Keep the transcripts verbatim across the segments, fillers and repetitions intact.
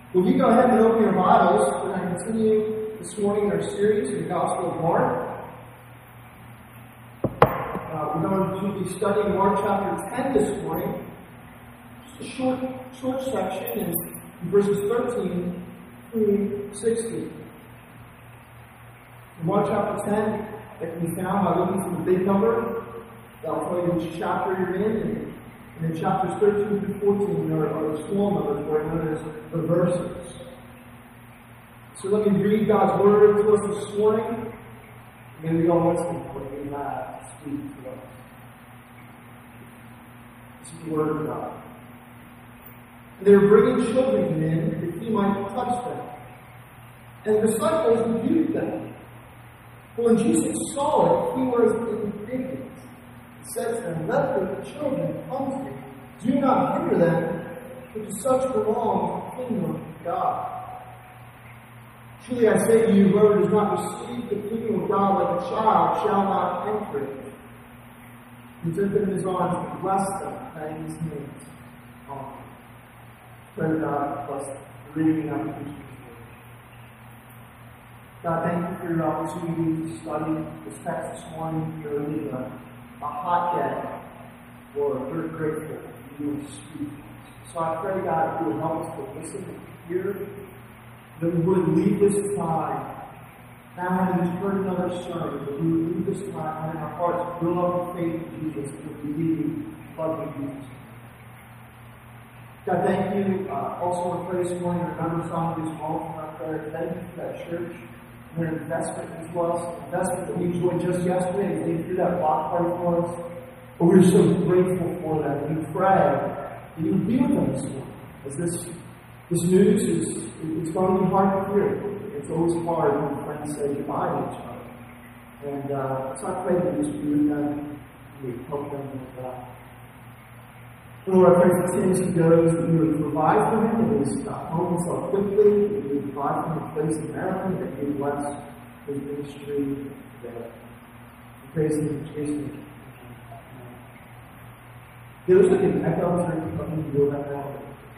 Will you go ahead and open your Bibles? We're going to continue this morning in our series in the Gospel of Mark. Uh, we're going to be studying Mark chapter ten this morning. Just a short, short section in verses thirteen through sixteen. In Mark chapter ten, that can be found by looking for the big number. That'll tell you which chapter you're in. And in chapters thirteen through fourteen are, are the small numbers, where known as the verses. So let me read God's word to us this morning. May we all listen to what He has to speak to us. This is the word of God. And they were bringing children to Him that He might touch them. And the disciples rebuked them. But when Jesus saw it, He was indignant. He said to them, "Let the children come to me. Do not hinder them, for to such belongs the kingdom of God. Truly I say to you, whoever does not receive the kingdom of God like a child shall not enter it." He took them in His arms and blessed them, laying His hands on them. Pray to God, bless the reading of the preaching. God, thank you for your opportunity to study this text this morning. You're really a, a hot day. Lord, we're grateful that you would speak. So I pray, God, that you would help us to listen and hear, that we would leave this time, now having heard another sermon, that we would leave this time having our hearts fill up with faith in Jesus, that we really love you. God, thank you. Uh, also, want to pray this morning, remember some of these moments in our prayer. Thank you for that church. And their investment as well, an investment that we enjoyed just yesterday, and they threw that block party for us. But we're so grateful for that. We pray that you would be with them this morning. As this, this news is it's going to be hard to hear. It's always hard when friends say goodbye to each other. And uh, so I pray that you would be with them, you would help them with that. Lord, I pray for Tim as he goes, that you would provide for him, that he would stop home himself quickly, that you would provide for him a place in Maryland, that you would bless his ministry there. We praise him in Jesus' name. Yeah, there's like an echo. I'm trying to keep up and do that now.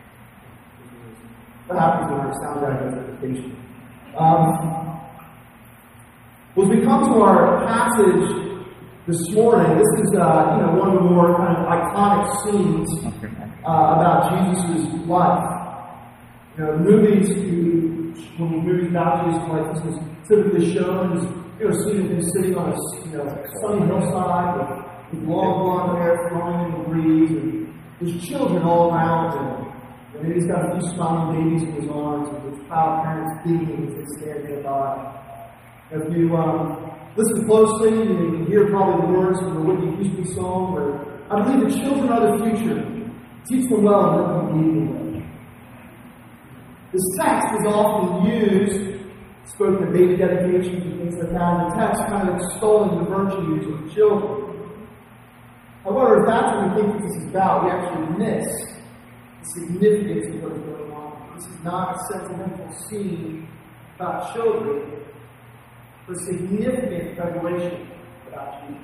What happens when our sound guy does notification? Um, well, as we come to our passage this morning, this is uh, you know one of the more kind of iconic scenes uh, about Jesus' life. You know, movies, you, when we movies about Jesus' life, this is typically shown as you know, seen him sitting on a you know sunny hillside with with long blonde hair flowing in the breeze, and there's children all around him. And then he's got a few smiling babies in his arms, and his proud parents beaming as they stand nearby. If you um, listen closely, you can hear probably the words from the Whitney Houston song, where I believe the children are the future. Teach them well and let them lead the way. This text is often used, spoken at baby dedications and things like that, and the text kind of extolling the virtues of the children. However, if that's what we think this is about, we actually miss the significance of what is going on. This is not a sentimental scene about children, but a significant revelation about Jesus.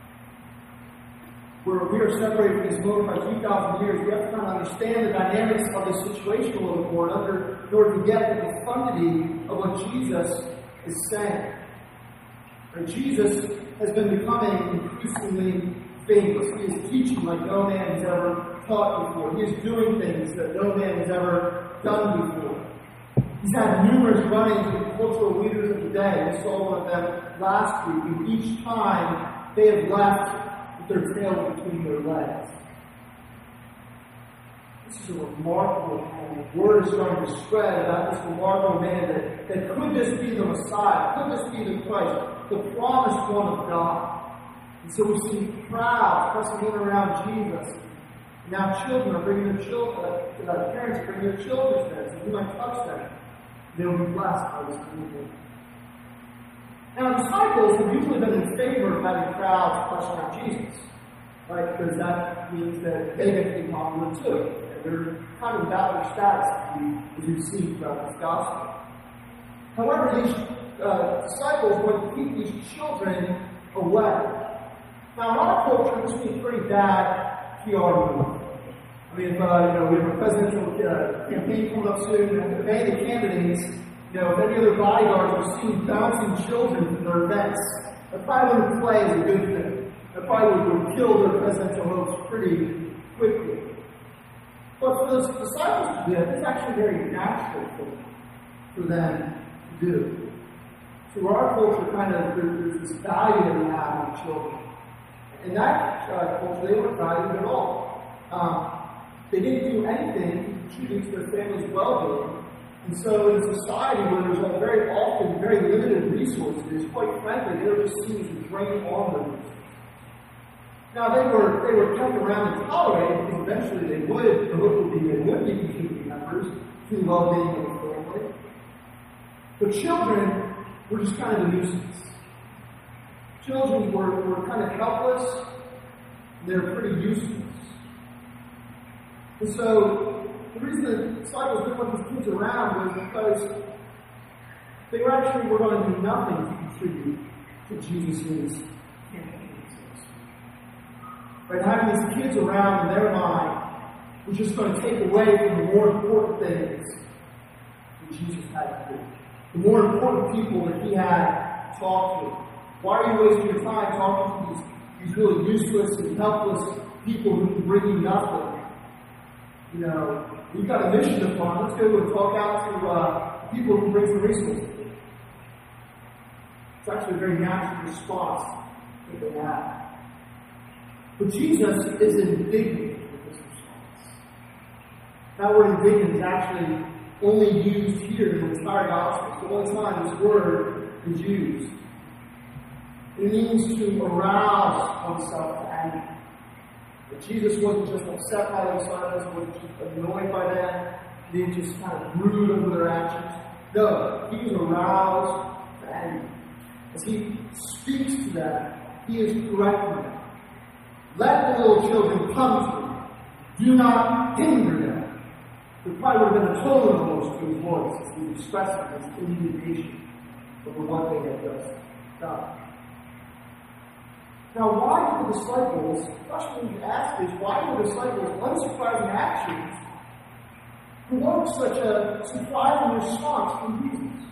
Where we are separated from this moment by two thousand years, we have to kind of understand the dynamics of the situation a little more in order, in order to get the profundity of what Jesus is saying. Right? Jesus has been becoming increasingly famous. He is teaching like no man has ever taught before. He is doing things that no man has ever done before. He's had numerous run-ins with cultural leaders of the day. We saw one of them last week, and each time they have left with their tail between their legs. This is a remarkable man. The word is starting to spread about this remarkable man that, that could just be the Messiah, could just be the Christ, the promised one of God. And so we see crowds pressing in around Jesus. And now children are bringing their children, uh, uh, parents are bringing their children to them, so we might touch them. They will be blessed by this movement. Now, disciples have usually been in favor of having crowds press around Jesus, right? Because that means that they get to be popular too. And they're kind of about their status, as we've seen throughout this gospel. However, these uh, disciples want to keep these children away. Now, in our culture, this would be pretty bad P R move. I mean, if, uh, you know, we have a presidential uh, campaign coming up soon, and if any of the candidates, you know, if any other bodyguards are seen bouncing children from their events, that probably wouldn't play as a good thing. That probably would kill their presidential hopes pretty quickly. But for those disciples to do that, it's actually very natural for, for them to do. So our culture kind of, there's this value that we have in children. In that uh, culture, they weren't valued at all. Um, they didn't do anything to contribute to their family's well-being. And so in a society where there's a very often very limited resources, quite frankly, they were just seen as a drain on their resources. Now they were they were kept around and tolerated because eventually they would, the hope would be they would be contributing members to the well-being of the family. But children were just kind of a nuisance. Children were, were kind of helpless, and they were pretty useless. And so the reason the disciples didn't want these kids around was because they were actually were going to do nothing to contribute to Jesus' campaign. Right, having these kids around in their mind was just going to take away from the more important things that Jesus had to do. The more important people that he had to talk to. Why are you wasting your time talking to these, these really useless and helpless people who can bring you nothing? You know, we've got a mission to fund. Let's go and talk out to uh, people who bring some resources. It's actually a very natural response that they have. But Jesus is indignant with this response. That word indignant is actually only used here in the entire gospel. The only time this word is used. It means to arouse oneself to anger. But Jesus wasn't just upset by the disciples, he wasn't just annoyed by them, he didn't just kind of brood over their actions. No, he was aroused to anger. As he speaks to them, he is correcting them. Let the little children come to me. Do not hinder them. There probably would have been a tone almost to his voice as he expressed his indignation over what they had just done. Now, why did the disciples, the question you ask is, why did the disciples' unsurprising actions provoke such a surprising response from Jesus?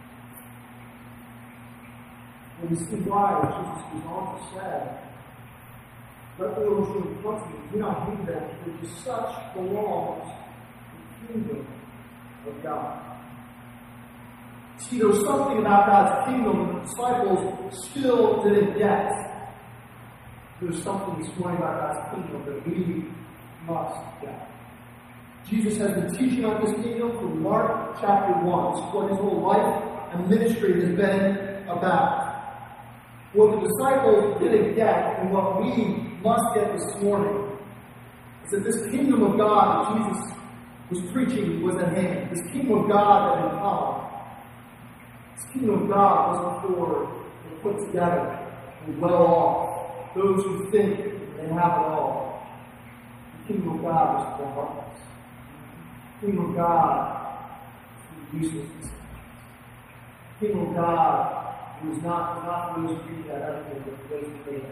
When we see why, Jesus goes on to say, let the little children come to me, do not hinder them, for to such belongs the kingdom of God. See, there was something about God's kingdom that the disciples still didn't get. There's something this morning about God's kingdom that we must get. Jesus has been teaching on this kingdom from Mark chapter one. It's what his whole life and ministry has been about. What the disciples didn't get and what we must get this morning is that this kingdom of God that Jesus was preaching was at hand. This kingdom of God that had come. This kingdom of God wasn't for the put together and well off. Those who think they have it all. The kingdom of God is for the heartless. The kingdom of God is for the useless. The kingdom of God is not, not those people that have everything, but those who fail.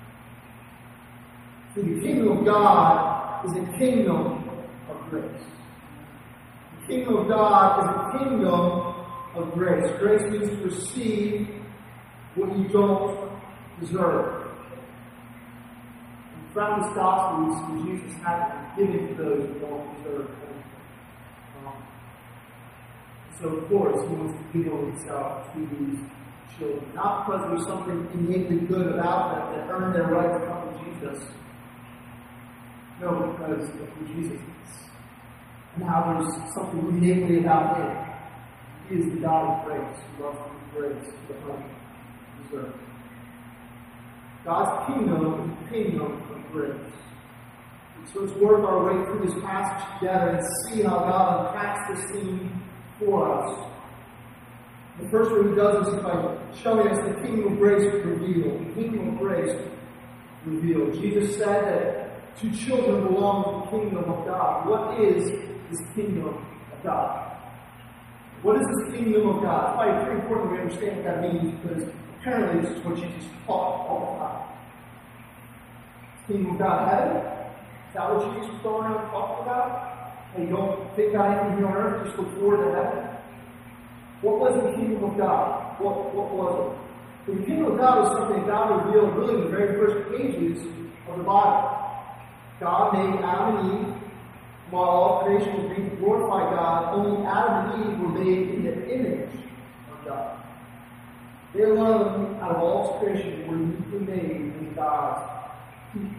See, the kingdom of God is a kingdom of grace. The kingdom of God is a kingdom of grace. Grace means to receive what you don't deserve. Throughout this gospel, we see Jesus had given to those who don't deserve anything. Um, so, of course, he wants to reveal himself to these children. Not because there's something innately good about them that earned their right to come to Jesus. No, because of who Jesus is. And how there's something innately about him. He is the God of grace, who loves to give grace to the undeserved. God's kingdom is the kingdom of grace. So let's work our way through this passage together and see how God unpacks this scene for us. The first thing he does is by showing us the kingdom of grace revealed. The kingdom of grace revealed. Jesus said that to children belongs the kingdom of God. What is this kingdom of God? What is this kingdom of God? It's probably pretty important we understand what that means because apparently this is what Jesus taught all the time. Kingdom of God heaven? Is that what Jesus was going around talking about? Hey, don't think about anything here on earth, just look forward to heaven. What was the kingdom of God? What, what was it? The kingdom of God was something that God revealed really in the very first pages of the Bible. God made Adam and Eve. While all creation was made to glorify God, only Adam and Eve were made in the image of God. They alone, out of all creation, were uniquely made in God's people.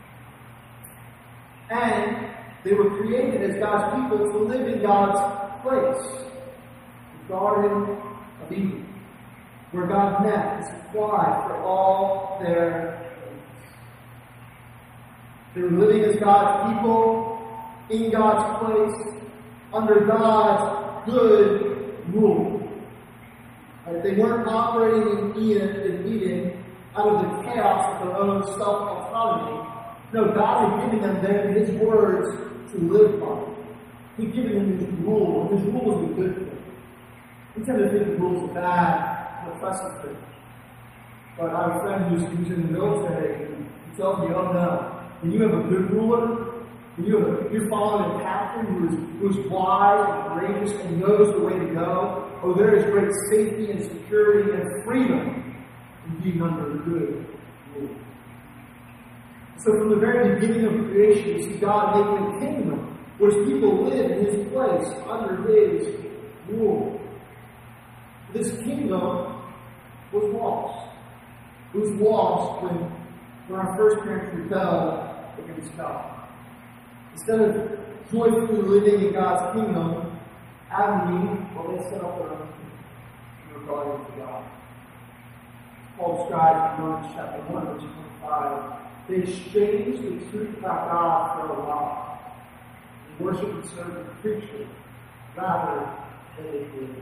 And they were created as God's people to live in God's place. The Garden of Eden, where God met and supplied for all their needs. They were living as God's people, in God's place, under God's good rule. Right? They weren't operating in Eden, in Eden out of the chaos of their own self-autonomy. No, God had given them then His words to live by. He'd given them His rule, and His rule was a good thing. We tend to think the rules are bad, and oppressive things. But I have a friend who's, who's in the military, and he tells me, oh no, when you have a good ruler, when you have a, you're following a captain who is, who is wise and courageous and knows the way to go, oh, there is great safety and security and freedom in being under a good rule. So from the very beginning of creation, you see God making a kingdom where people live in His place, under His rule. This kingdom was lost. It was lost when, when our first parents rebelled against God. Instead of joyfully living in God's kingdom, Adam and Eve, well, they set up their own kingdom in rebellion to God. Paul describes in Romans chapter one, verse twenty-five, they exchanged the truth about God for a lie. They worship and serve the creature rather than the Creator.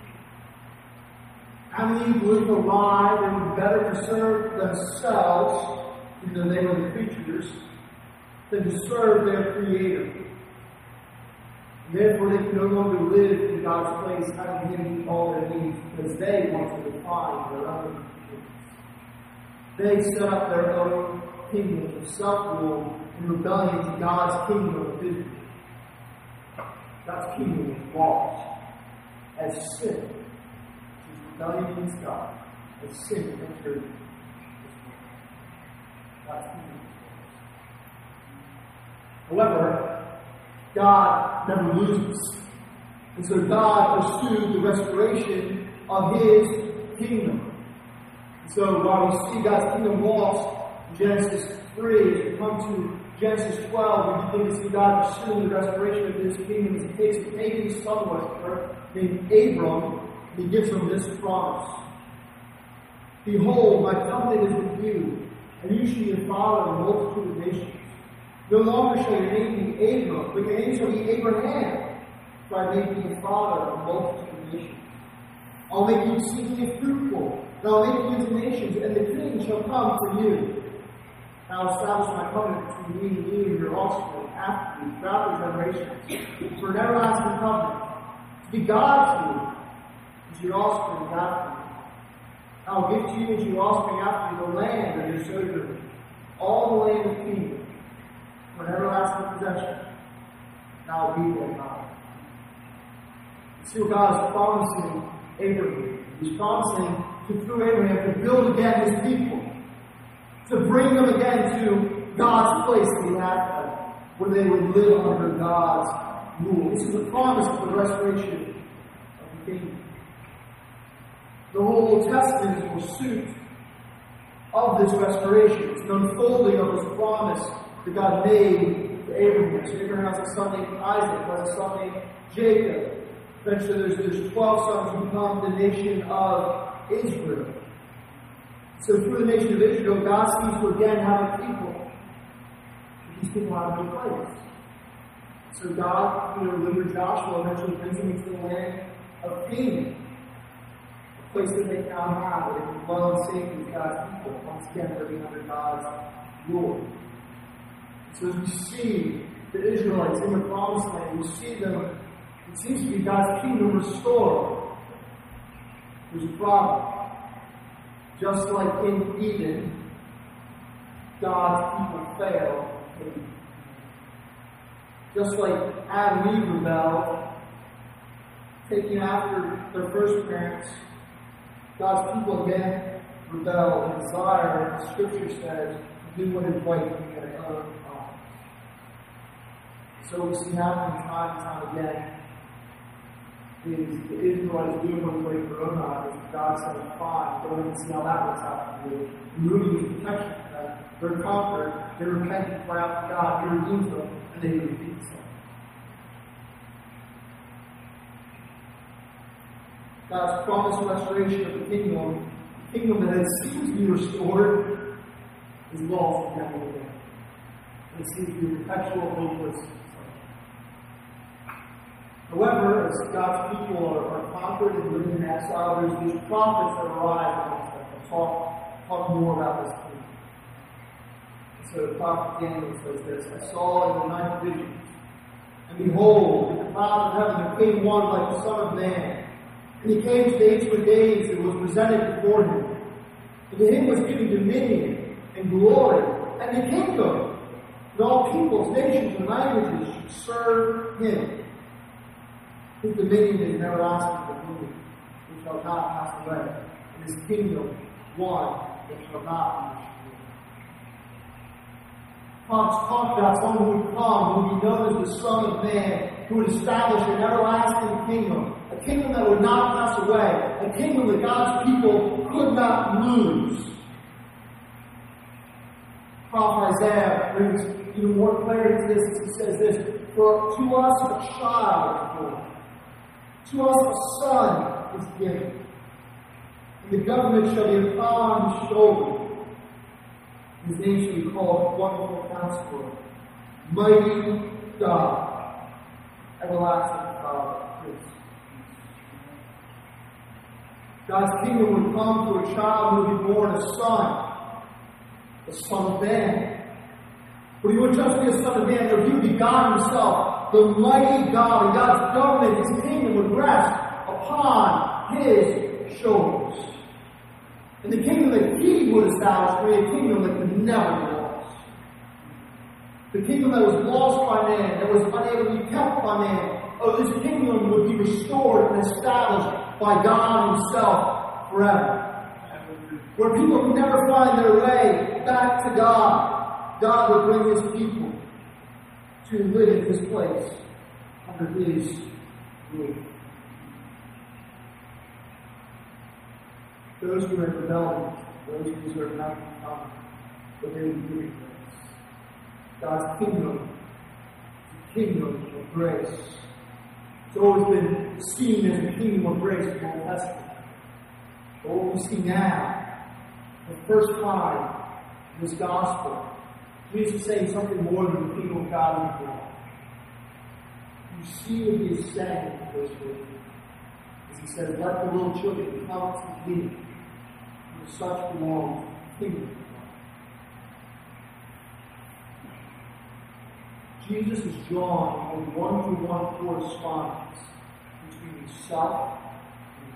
Adam and Eve believed a lie. They would better to serve themselves, even though they were the creatures, than to serve their Creator. And therefore, they could no longer live in God's place, having Him meet all their needs, because they wanted to define their own needs. They set up their own kingdom of self-rule in rebellion to God's kingdom of Israel. God's kingdom was lost as sin, as rebellion against God, as sin entered this world. God's kingdom. However, God never loses. And so God pursued the restoration of His kingdom. And so while we see God's kingdom lost in Genesis three, as we come to Genesis twelve, we begin to see God pursuing the restoration of His kingdom as He takes a pagan son named Abram, and He gives him this promise. Behold, my covenant is with you, and you shall be a father of a multitude of nations. No longer shall your name be Abram, but your name shall be Abraham, for I made you the father of a multitude of nations. I'll make you exceedingly fruitful, and I'll make you into nations, and the king shall come for you. And I'll establish my covenant between me and you and your offspring after you, throughout the generations, for an everlasting covenant, to be God to you, and to your offspring after you. I'll give to you and to your offspring after you the land of your sojourn, all the land of Canaan, for an everlasting possession, and I will be their God. See what God is promising Abraham. He's promising to, through Abraham, to build again His people, to bring them again to God's place in the afterlife, where they would live under God's rule. This is a promise for the restoration of the kingdom. The whole Old Testament is a pursuit of this restoration. It's an unfolding of this promise that God made to Abraham. So Abraham has a son named Isaac, has a son named Jacob. Eventually there's, there's twelve sons who become the nation of Israel. So through the nation of Israel, God seems to again have a people. These people have no place. So God, you know, delivered Joshua, eventually brings them into the land of Canaan. A place that they now have, where they can dwell in safety with God's people, once again living under God's rule. So as we see the Israelites in the promised land, we see them, it seems to be God's kingdom restored. There's a problem. Just like in Eden, God's people failed. Just like Adam and Eve rebelled, taking after their first parents, God's people again rebel and desire, as Scripture says, to do what is right in their own eyes. So we see happening time and time again is the Israelites doing what is right in their own eyes. God says, fine, go and see how that works out for you. Removing the protection from them. They're conquered, they repent and cry out to God, He redeems them, and they repeat them. God's promised restoration of the kingdom, the kingdom that seems to be restored, is lost again and again. It seems to be perpetual, hopeless. However, as God's people are, are conquered and living in exile, there's these prophets that arise amongst them and talk, talk more about this kingdom. And so the prophet Daniel says this, I saw in the ninth vision, and behold, in the cloud of heaven there came one like the Son of Man. And he came to the Ancient of Days and was presented before him. And to him was given dominion and glory and the kingdom. And all peoples, nations, and languages should serve him. His dominion is an everlasting dominion, which shall not pass away. And his kingdom, one that shall not be destroyed. Prophets talk about someone who would come, who would be known as the Son of Man, who would establish an everlasting kingdom. A kingdom that would not pass away. A kingdom that God's people could not lose. Prophet Isaiah brings even more clarity to this as he says this, for to us a child is born. To us a son is given. And the government shall be upon his shoulder. His name shall be called Wonderful Counselor, Mighty God, Everlasting Father, Prince. God's kingdom would come to a child who would be born a son, the Son of Man. But he wouldn't just be a Son of Man, but he would be God Himself, the mighty God, and God's government, His kingdom would rest upon His shoulders. And the kingdom that He would establish would be a kingdom that could never be lost. The kingdom that was lost by man, that was unable to be kept by man, oh, this kingdom would be restored and established by God Himself forever. Where people can never find their way back to God, God will bring His people to live in His place under His rule. Those who are in rebellion, those who deserve nothing to come, but they will be given grace. God's kingdom is the kingdom of grace. It's always been seen as the kingdom of grace in the Old Testament. But what we see now, for the first time in this gospel, Jesus is saying something more than the kingdom of God is born. You see what He is saying in verse fourteen. As He says, let the little children come to me, for such belongs the kingdom of God. Jesus is drawing a one-to-one correspondence between Himself and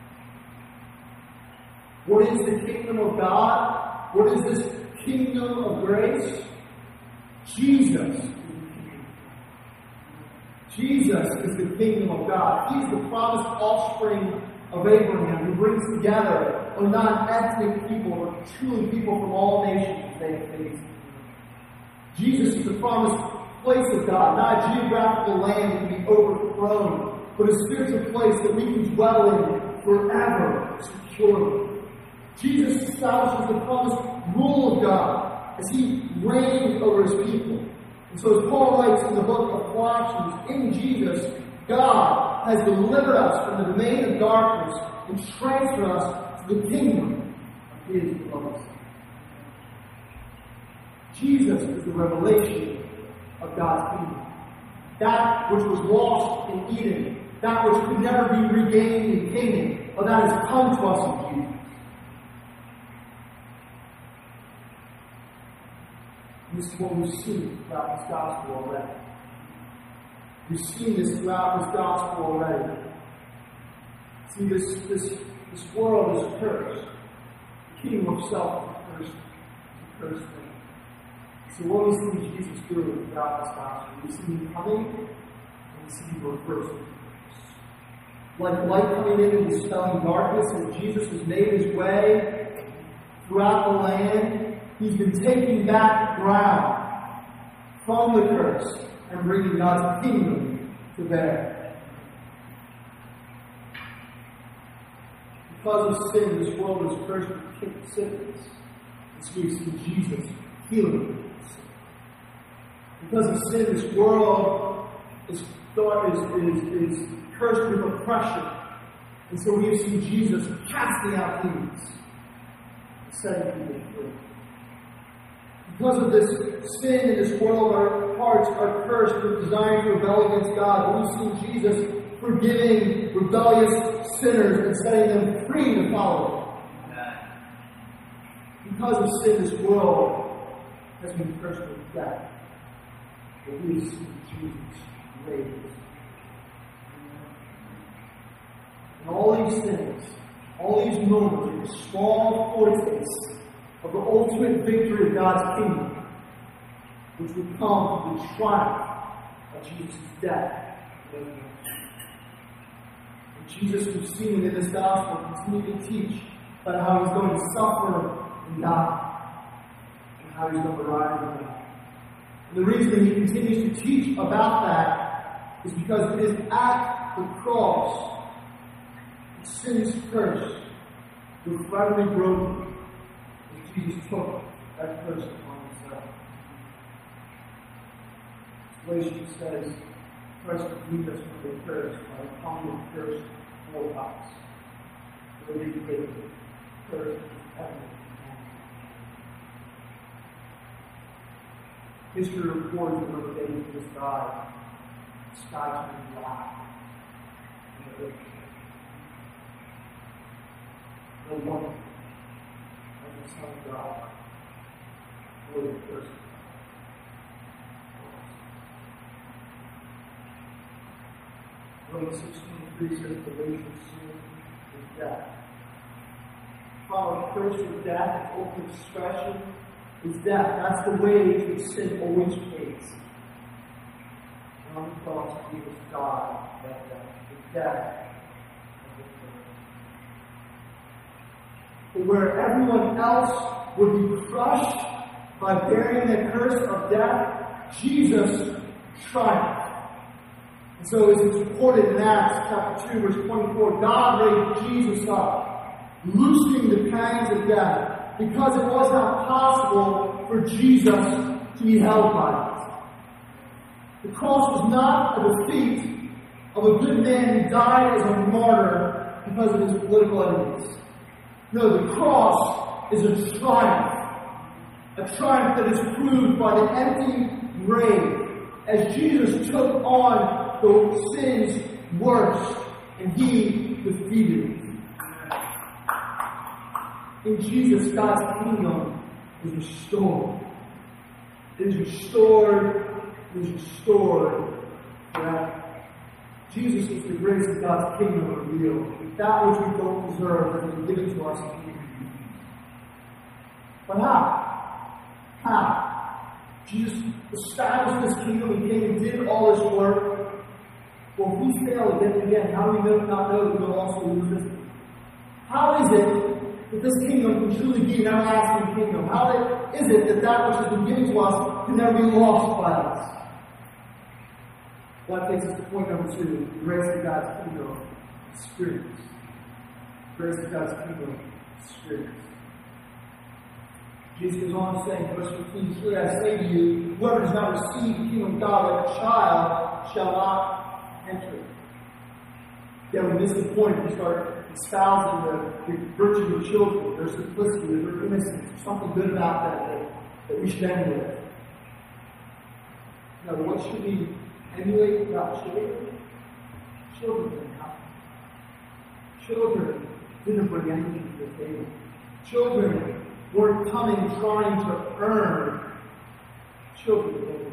Him. What is the kingdom of God? What is this kingdom of grace? Jesus is the kingdom of God. Jesus is the kingdom of God. He is the promised offspring of Abraham who brings together a non-ethnic people, but truly people from all nations they have faced. Jesus is the promised place of God, not a geographical land that can be overthrown, but a spiritual place that we can dwell in forever, securely. Jesus establishes the promised rule of God as He reigns over His people. And so as Paul writes in the book of Colossians, in Jesus, God has delivered us from the domain of darkness and transferred us to the kingdom of His beloved Son. Jesus is the revelation of God's kingdom. That which was lost in Eden, that which could never be regained in Canaan, but that has come to us in Jesus. This is what we see throughout this gospel already. We've seen this throughout this gospel already. See, this, this, this world is cursed. The kingdom of self is cursed. It's a cursed thing. So what we see Jesus doing throughout this gospel, we see him coming, and we see him reversing. Like light coming in and dispelling darkness, as Jesus has made his way throughout the land, he's been taking back ground from the curse and bringing God's kingdom to bear. Because of sin, this world is cursed with sickness. This we see Jesus healing sin. Because of sin, this world is, is, is, is cursed with oppression. And so we see Jesus casting out demons and setting people free. Because of this sin in this world, our hearts are cursed with desire to rebel against God. We see Jesus forgiving rebellious sinners and setting them free to follow Him. Because of sin, this world has been cursed with death. But we see Jesus raised. And all these things, all these moments, are small foretastes of the ultimate victory of God's kingdom, which would come from the triumph of Jesus' death. And Jesus, we've seen in this gospel, continue to teach about how he's going to suffer and die, and how he's going to rise and die. And the reason he continues to teach about that is because it is at the cross that sin's curse was finally broken. Jesus took that curse upon himself. Galatians says, Christ redeemed us from the curse by becoming the curse for us. So we take the curse of heaven. History records that when David just died, the sky turned black and the earth shook. No wonder. The Son of God, for the person. Romans sixteen three says the wages of sin is death. While the curse of death, its ultimate expression is death. That's the wage that sin always pays. And on the cross, Jesus died that death. The death. But where everyone else would be crushed by bearing the curse of death, Jesus triumphed. And so as it's recorded in Acts chapter two, verse twenty-four, God raised Jesus up, loosing the pangs of death, because it was not possible for Jesus to be held by it. The cross was not a defeat of a good man who died as a martyr because of his political enemies. No, the cross is a triumph. A triumph that is proved by the empty grave as Jesus took on the sin's worst and he defeated it. In Jesus, God's kingdom is restored. It is restored. It is restored forever. Jesus is the grace of God's kingdom revealed. That which we don't deserve that was given to us. But how? How? Jesus established this kingdom. He came and did all this work. Well, if we fail again and again, how do we know, not know that we'll also lose this? How is it that this kingdom can truly be an everlasting kingdom? How is it that that which has been given to us can never be lost by us? Well, that takes us to point number two, the grace of God's kingdom experience. Grace of God's kingdom experience. Jesus goes on to say in verse fifteen, truly I say to you, whoever does not receive the kingdom of God like a child shall not enter it. Again, we miss the point. We start espousing the, the virtue of children, their simplicity, their innocence, there's something good about that, that that we should emulate. Now, what should we emulate about children? Children didn't come. Children didn't bring anything to the table. Children weren't coming trying to earn. Children didn't.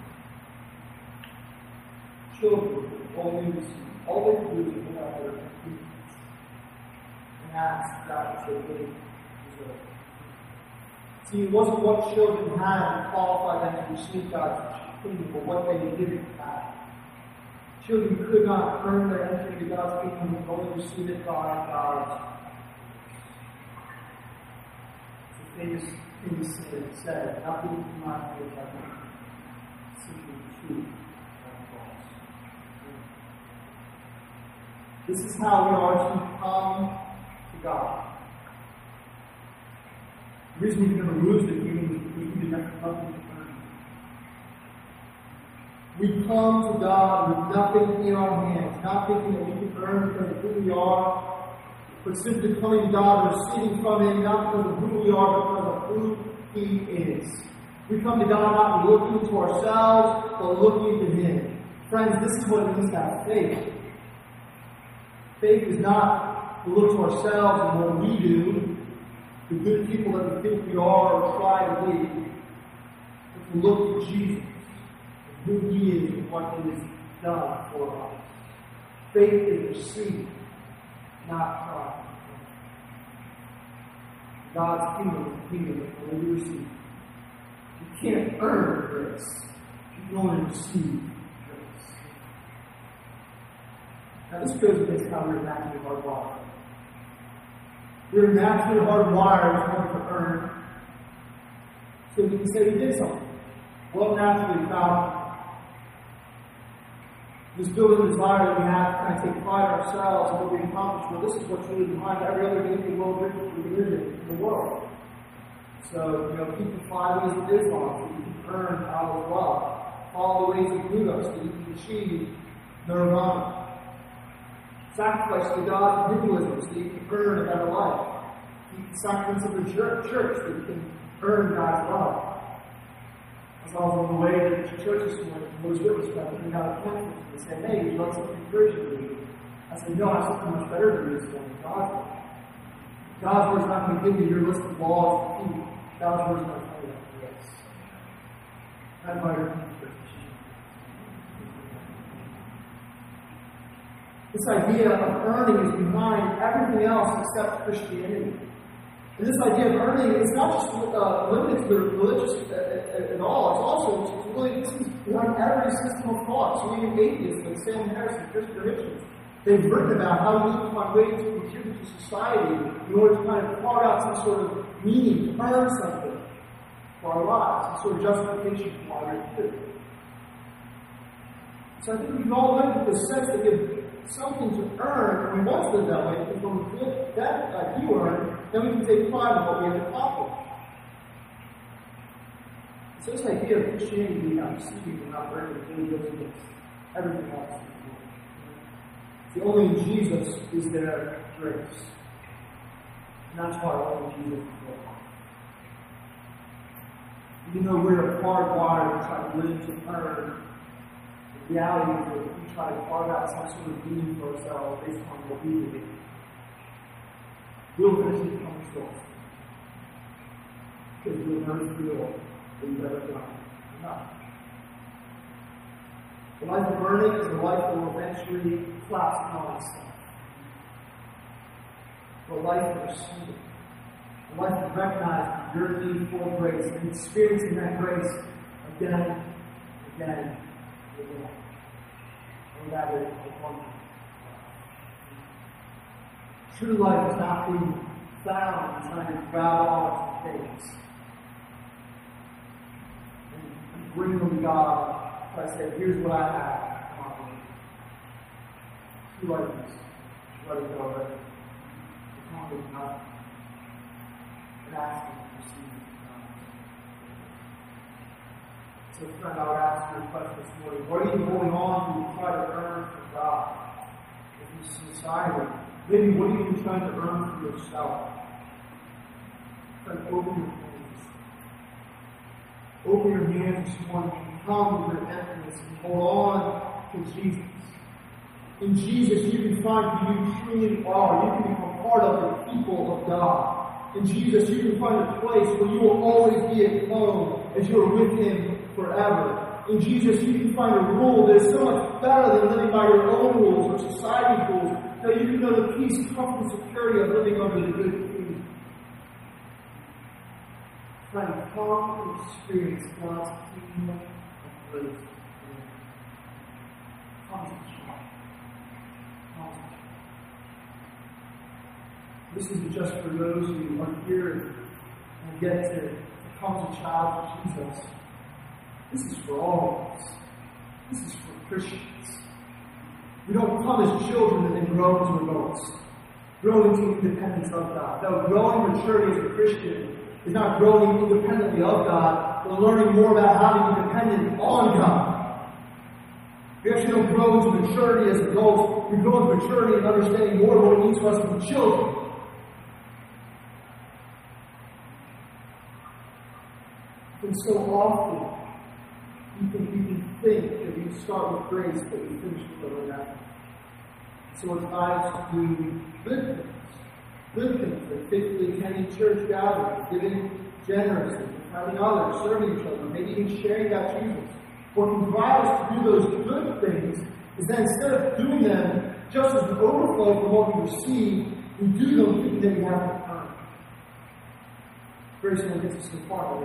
Children always, always do is put out their completeness and ask that which they really deserve. See, it wasn't what children had that qualified them to receive God's kingdom, but what they didn't have. Children could not earn their entry into God's kingdom, but only receive it by God's. The famous thing said, "Nothing in my faith I can simply the truth and false." This is how we are to come to God. The reason we can never lose the kingdom is because we did nothing to earn it. We come to God with nothing in our hands, not thinking that we can earn because of who we are, but simply coming to God and receiving from Him, not because of who we are, but because of who He is. We come to God not looking to ourselves, but looking to Him. Friends, this is what it means to have faith. Faith is not to look to ourselves and what we do, the good people that we think we are or try to be, but to look to Jesus, and who He is and what He has done for us. Faith is received, not tried. God's kingdom is the kingdom that only we receive. You can't earn grace. You can only receive grace. Now this goes against how we're naturally hardwired. We're naturally hardwired to earn. So we can say we did something. Well, naturally found this building desire that we have to kind of take pride in ourselves and what we accomplish. Well, this is what's really behind every other gifted world religion in the world. So, you know, keep the five ways of Islam so you can earn out of love. Follow the ways of Buddha so you can achieve nirvana. Sacrifice to God in Hinduism so you can earn a better life. Keep the sacraments of the church so you can earn God's love. As I was on the way to church this morning, I was witness about it. We got a point and they said, "Hey, would you like some encouragement to you?" I said, "No, I have something much better than this one. God's word. God's word is not going to give you your list of laws to keep. God's word is going to tell you that yes." I invite you to church. This idea of earning is behind everything else except Christianity. And this idea of earning is not just uh, limited to the religious at, at, at all. It's also it's really this is behind every system of thought. So even atheists like Sam Harris and Christopher Hitchens, they've written about how we need to find ways to contribute to society in order to kind of carve out some sort of meaning, to earn something for our lives, some sort of justification for why we're here. So I think we've all lived with this sense that we have something to earn, and we want to live that way, because when we feel that like you earn, then we can take pride in what we have accomplished. So this idea of Christianity being not receiving and not earning really goes against everything else. See, only in Jesus is there grace. And that's why only Jesus is there. Even though we're hardwired to try to live to earn, the reality is that we try to carve out some sort of meaning for ourselves based on what we believe. We'll eventually come short. Because we'll never feel that we've ever done enough. The life of earning is a life that will eventually collapse upon itself. The life of receiving. A life of recognizing your need for grace and experiencing that grace again, again, again. And that is the one. True life is not being found in trying to grab on to things and bring them to God. Try to say, here's what I have. Um, True life is letting go of it. Come with God and asking to receive God. So, friend, I would ask you a question this morning. What are you holding on to to try to earn from God? If you society, maybe what are you trying to earn for yourself? Friend, open your hands. Open your hands this morning and come with your emptiness and hold on to Jesus. In Jesus, you can find who you truly are. You can become part of the people of God. In Jesus, you can find a place where you will always be at home as you are with Him forever. In Jesus, you can find a rule that is so much better than living by your own rules or society's rules, that you can know the peace, comfort, and security of living under the good King. Friend, come and experience God's kingdom of grace. Come to child. Come to child. This isn't just for those who are here and get to, to come as a child of Jesus. This is for all of us. This is for Christians. We don't come as children and then grow into adults. Grow into independence of God. No, growing maturity as a Christian is not growing independently of God, but learning more about how to be dependent on God. We actually don't grow into maturity as adults. We grow into maturity and understanding more of what it means for us to be children. And so often, you can, you can think that you start with grace, but you finish with other matters. So it's times to do good things. Good things, like faithfully attending church gatherings, giving generously, helping others, serving each other, maybe even sharing about Jesus. What can drive us to do those good things is that instead of doing them just as an overflow from what we receive, we do them thinking that we have to earn. Grace only gets us so far.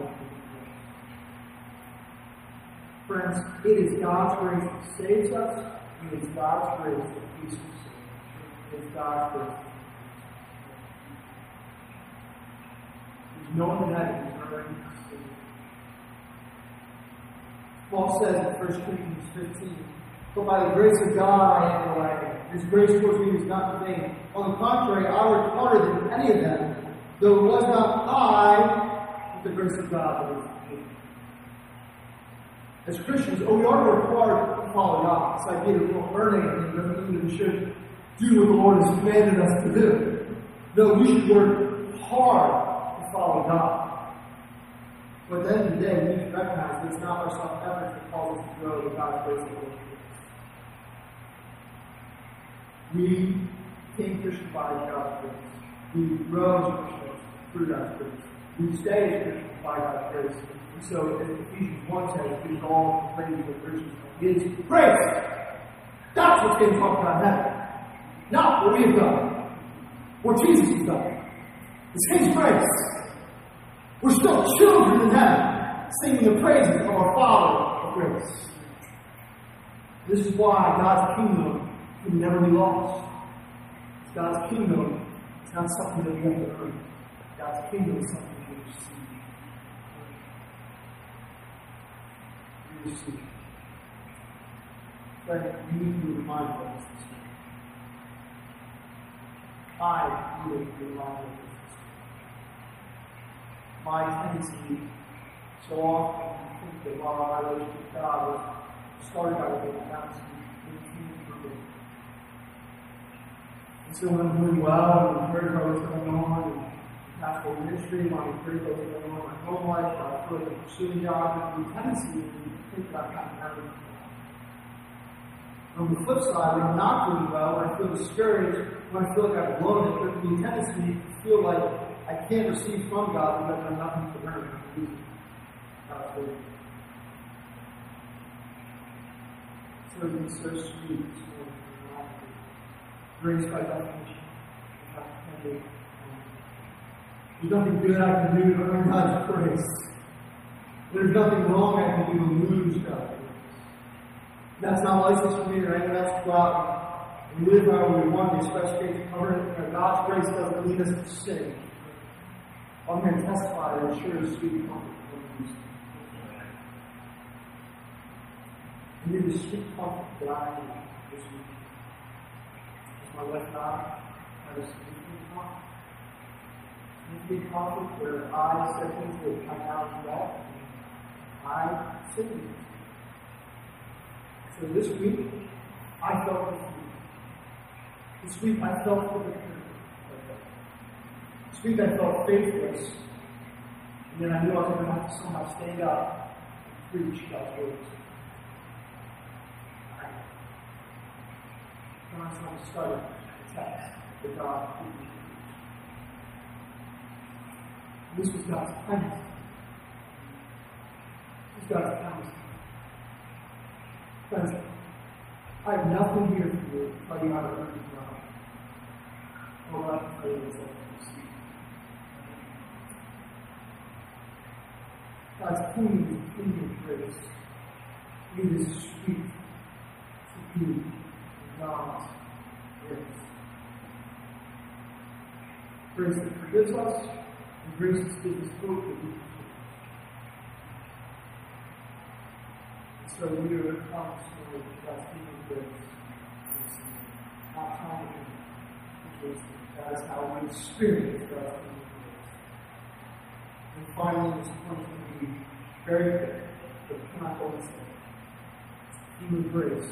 Friends, it is God's grace that saves us, and it is God's grace that keeps us safe. It is God's grace. There's no one that can earn this. Paul says in First Corinthians fifteen, "But by the grace of God I am what I am. His grace towards me was not in vain. On the contrary, I worked harder than any of them, though it was not I, but the grace of God that was with me." As Christians, oh, we are required to follow God. This idea that we're earning it doesn't mean that we should do what the Lord has commanded us to do. No, we should work hard to follow God. But at the end of the day, we need to recognize that it's not our self-effort that calls us to grow with God's grace and grace. We became Christians by God's grace. We grow as Christians through God's grace. We stay as Christians by God's grace. And so, as Ephesians one says, it is all praise of Christians. It is grace. That's what's getting talked about in heaven. Not what we have done. What Jesus has done. It's His grace. We're still children in heaven, singing the praises of our Father of grace. This is why God's kingdom can never be lost. God's kingdom is not something that we have to earn. God's kingdom is something we receive. We receive. But we need to be reminded of this this morning. I need to be reminded of this. My tendency so often to think that while my relationship with God was started by the announcement of the and so when I'm doing well, and heard about what's going on, and pastoral ministry, when I'm heard about what's going on in my home life, when I feel like I'm pursuing God, there's a tendency to think that I'm not having it. On the flip side, when I'm not doing well, when I feel discouraged, when I feel like I've blown it, there's a tendency to feel like I can't receive from God because I have nothing to earn. God's word. So it's so sweet this morning. Grace by definition. There's nothing good I can do to earn God's grace. There's nothing wrong I can do to lose God's grace. That's not license for me or anyone else to go out and live however we want. We expect faith to cover it. God's grace doesn't lead us to sin. I'm going to testify that it sure is sweet comfort from you. I need the sweet comfort that I need this week. As my wife and I have a sweet comfort. Sweet comfort where I said things that come out of that, and I sit in it. So this week, I felt the freedom. This week, I felt the victory. This week, I felt faithless. And then I knew I was going to have to somehow stand up and preach God's words. I want to study the text that God gave me. This was God's kindness. This is God's kindness. Friends, I have nothing here for you to tell you how to earn God. All I can tell you is that you receive. God's kingdom is a kingdom of grace. It is sweet to be in God's grace. Grace that forgives us, and grace that gives us hope that we can. So we are come to God's kingdom of grace. Not trying to be. That is how we experience God's kingdom of grace. And finally, this point will be very quick, but cannot go and say. Kingdom of grace.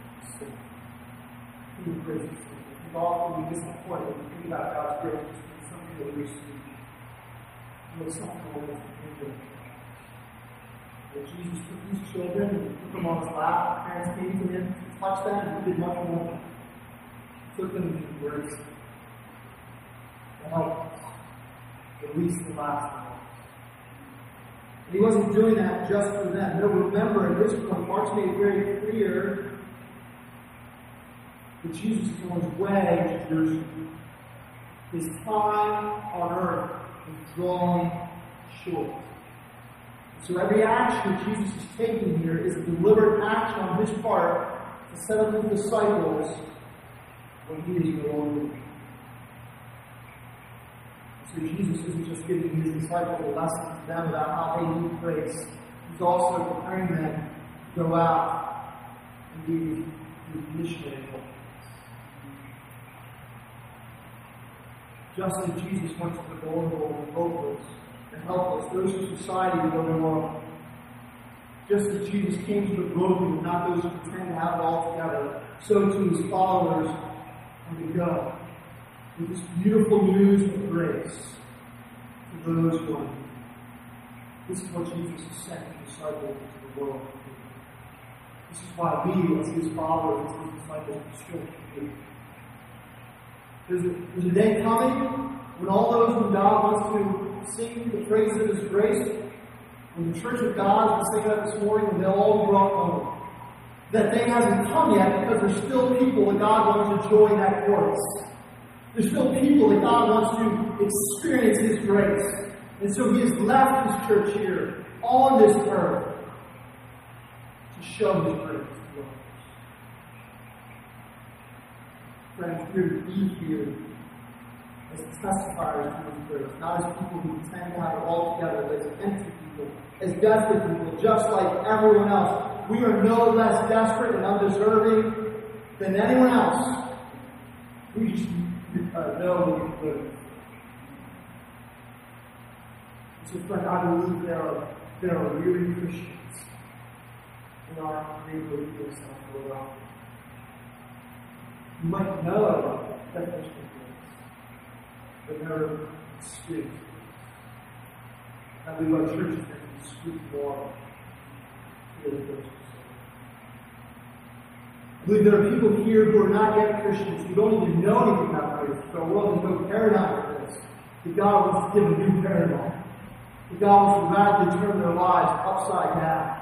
Kingdom of grace. We've often been disappointed when we think about God's grace. It's something that we receive. It's something that we receive. That Jesus took these children and put them on his lap. Parents came to him to touch them, and he did much more. He took them into grace to help us, at least the last of us. And he wasn't doing that just for them. No, remember at this point, Mark's made it very clear that Jesus is on his way to Jerusalem. His time on earth is drawing short. So every action that Jesus is taking here is a deliberate action on his part to set up his disciples when he is no longer. So Jesus isn't just giving his disciples a lesson to them about how they need grace. He's also preparing them to go out and be the missionary work. Just as Jesus went to the vulnerable and hopeless and helpless, those in society who don't know. Just as Jesus came to the broken and not those who pretend to have it all together, so to his followers are to go with this beautiful news of grace to those who are needy. This is what Jesus has sent his disciples into the world to do. This is why we, as his followers, as his disciples, should do. There's a, there's a day coming when all those whom God wants to sing the praises of his grace, when the church of God is saying that this morning, and they'll all be brought home. That day hasn't come yet because there's still people that God wants to join that chorus. There's still people that God wants to experience his grace. And so he has left his church here on this earth to show his grace to others. Friends, we're to be here as testifiers to his grace, not as people who pretend to have it all together, but as empty people, as desperate people, just like everyone else. We are no less desperate and undeserving than anyone else. We just uh, know that we live. So, friend, I believe there are, there are weary Christians in our neighborhood here in South Philadelphia. You might know that there's grace, but never experienced it. I believe our church can speak more to the grace. I believe there are people here who are not yet Christians, who don't even know anything about grace, but are willing to go paradigm of this. That God wants to give a new paradigm. That God wants to radically turn their lives upside down.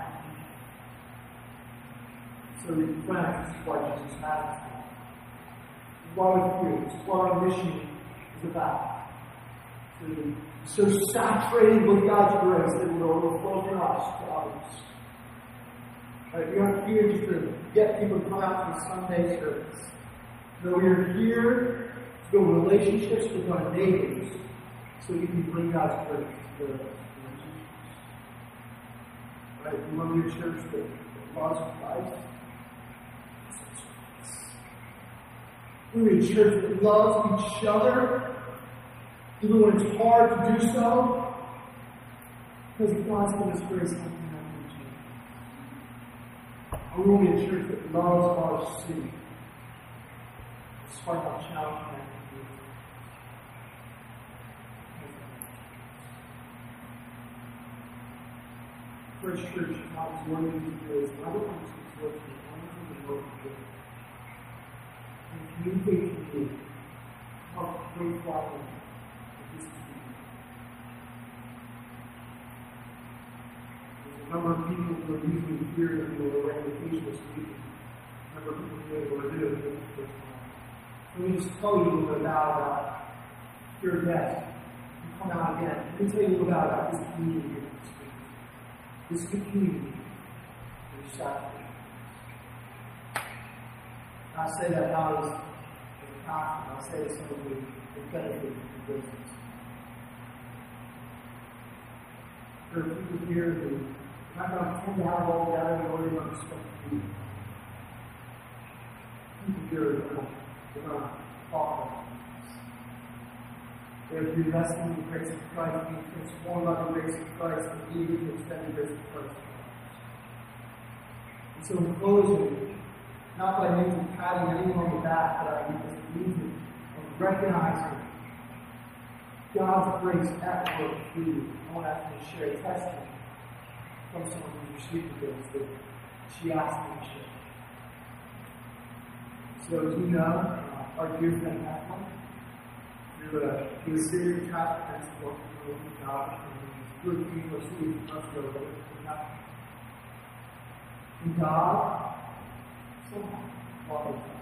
So, friends, this is why Jesus has us. This is why we're here. This is what our mission is about. To be so saturated with God's grace that it will overflow from us to others. Right, we aren't here just to get people to come out to the Sunday service. No, we are here to build relationships with our neighbors so we can bring God's grace to their lives. Right, we want to be a church that loves Christ. We're a church that loves each other, even when it's hard to do so, because God's given us grace. We will be a church that loves our city, despite how challenging that can be. First church, God is worthy to be praised. I don't want to be worthy to be worthy to be and communicate to you how grateful I am that this is you. There's a number of people who are usually here that we will arrange vacation this week. A number of people who are able to do it for the first time. Let me just tell you a little bit about uh, your guest. You come out again. Let me tell you a little bit about this community here this week. this community is sacrificed. I say that not as a pastor, I say it simply to benefit the business. There are people here who are not going to tend to have all that in order to respect you. People here are going to talk about this. They're to be resting in the grace of Christ, being transformed by the grace of Christ, and eager to extend the grace of Christ. And so, in closing, not by means of patting anyone on the back, but I means of recognizing God's grace at work through you. I want to ask you to share a testimony from someone who received this that she asked me to share. So, as you know, uh, our dear friend Ethelyn, through a, through a series of chapter principles from God, and through people who received us over with God. And God, somehow, loved us.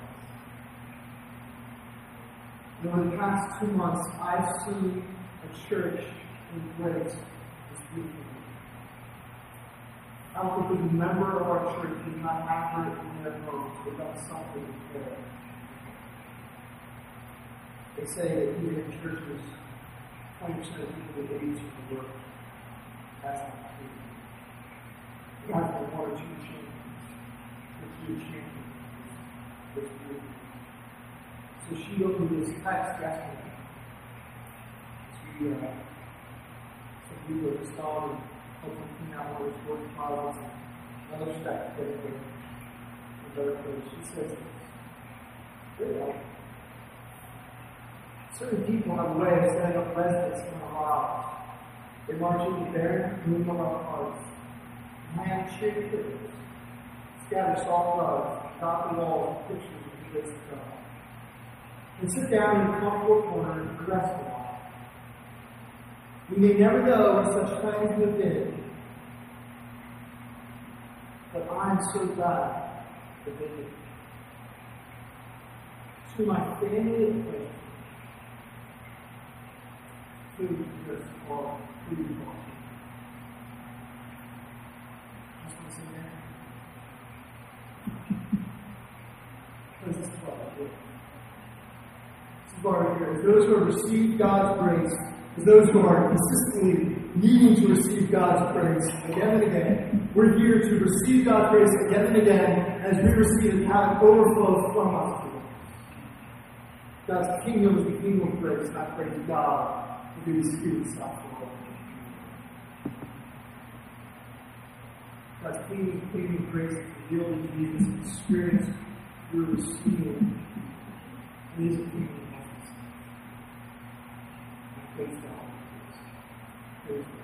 And over the past two months, I've seen a church in grace this beautiful. I don't think there's a member of our church who's not happy in their home without something there. They say that even in churches, twenty percent of people that age in the work. That's not true. There has been one or two changes. The two changes. This beautiful. So she opened this text yesterday. She, uh, some people have installed and hopefully clean out one of those work files and another stack together in better place. She says this. Really like certain people have a way of setting up residence in our lives. They march into there, move on our hearts, hand shake kittens, scatter soft loves, dot the walls, pictures of the grace of God. And sit down in the comfortable corner and rest a while. We may never know what such times have been, but I am so glad that they did. To my family and friends, food is for food for. Just want to say that. Because this is what I do. As those who have received God's grace, as those who are consistently needing to receive God's grace again and again, we're here to receive God's grace again and again as we receive it, have it overflow from us. God's kingdom is the kingdom of grace, and I pray to God to do His Spirit stuff for all. God's kingdom, kingdom of grace is revealed in Jesus, experienced through receiving. It is a kingdom. Praise God. Praise God.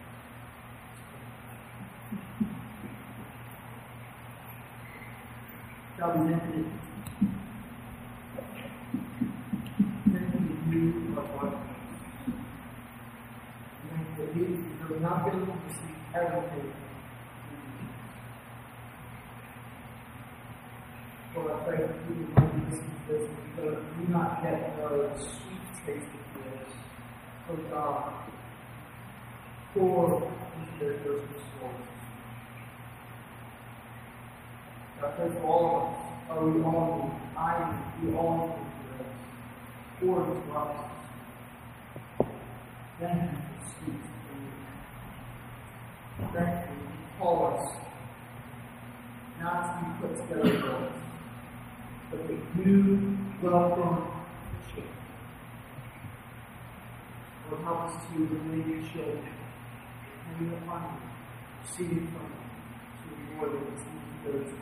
God, we thank you. Thank you that you are God. Thank you that we deserve nothing to receive everything. Lord, I pray that you would bring this to this because we do not yet know the sweet taste of this. Oh God, pour into their personal souls. I pray for all of us. Oh, we all need, I need, we all need for this. Pour into us. Thank you for sweet food. Thank you for call us not to be put together for us, but that you welcome children. Lord, help us to remain your children, depending upon you, receiving from you, to reward us in those